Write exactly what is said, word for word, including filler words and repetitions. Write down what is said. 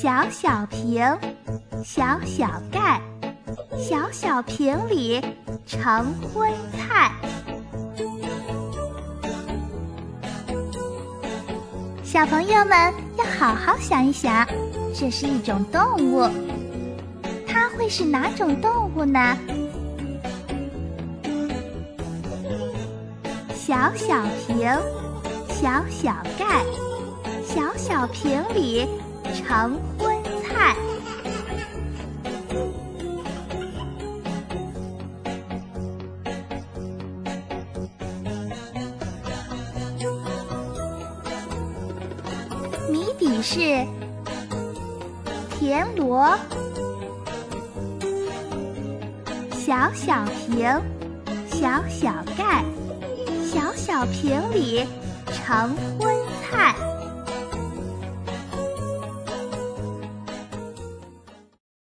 小小瓶，小小盖，小小瓶里成荤菜。小朋友们要好好想一想，这是一种动物，它会是哪种动物呢？小小瓶，小小盖，小小瓶里成荤菜。谜底是田螺，小小瓶，小小盖，小小瓶里成荤菜。